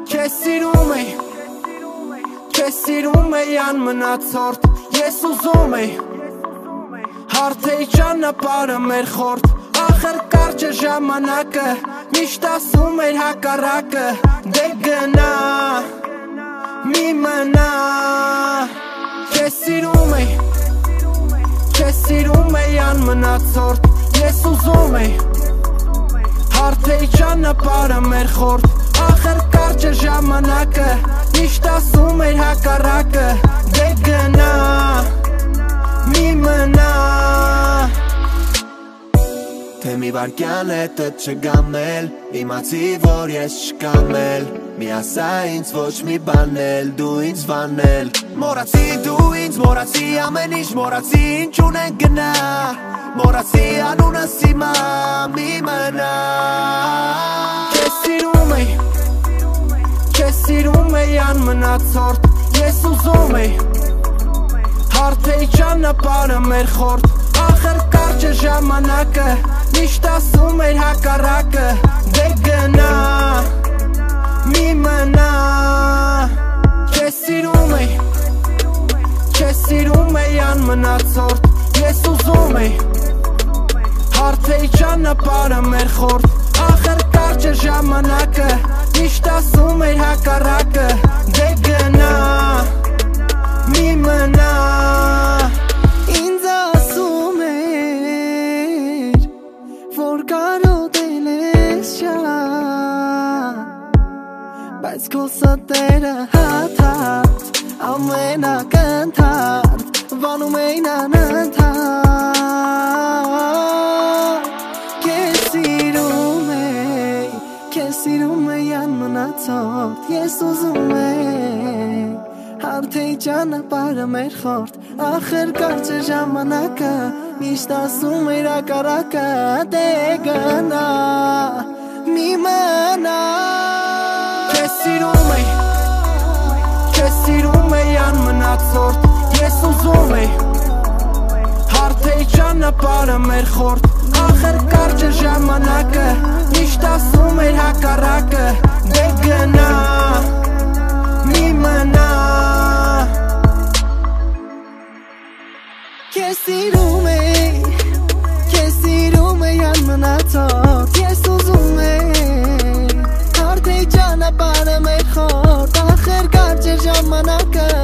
Քեզ սիրում էի անմնացորդ, ես ուզում էի հարթեի ճանապարհը մեր խորտ, ախր կարճ է ժամանակը, միշտ ասում էր հակառակը, դե գնա, մի մնա, քեզ սիրում էի անմնացորդ, ես ուզում էի հարթեի ճանապարհը մեր խորտ, ախր կարճ է ժամանակը, միշտ ասում էր հակառակը, դե գնա, մի մնա, թե մի վարկյան հետդ չգամ էլ, իմացի որ ես չկամ էլ, մի ասա ինձ ոչ մի բան էլ, դու ինձ վանել, մորացի դու ինձ, մորացի ամեն ինչ, մորացի ինչ ունեն գնա, մորացի անունս իմա, մի մնա, Քեզ սիրում էի անմնացորդ, ես ուզում էի հարթեի ճանապարհը մեր խորտ, ախր կարճ է ժամանակը, միշտ ասում էր հակառակը, դե գնա, մի մնա, քեզ սիրում էի անմնացորդ, ես ուզում էի հարթեի ճանապարհը մեր խորտ, ախր կարճ է ժամանակը, միշտ ասում էր հակառակը, դե գնա, մի մնա, ինձ ասում էր, որ կարոտել ես շատ, բայց քո ստերը հաթաթ, ամենակնդարդ, վանում էին անընդհատ, Քեզ սիրում էի անմնացորդ, ես ուզում էի հարթեի ճանապարհը մեր խորտ, ախր կարճ է ժամանակը, միշտ ասում էր հակառակը, դե գնա, մի մնա, Քեզ սիրում էի անմնացորդ, ես ուզում էի հարթեի ճանապարհը մեր խորտ, ախր կարճ է ժամանակը, միշտ ասում էր հակառակը, դե գնա, մի մնա, Քեզ սիրում էի անմնացորդ, ես ուզում էի հարթեի ճանապարհը մեր խորտ, ախր կարճ է ժամանակը,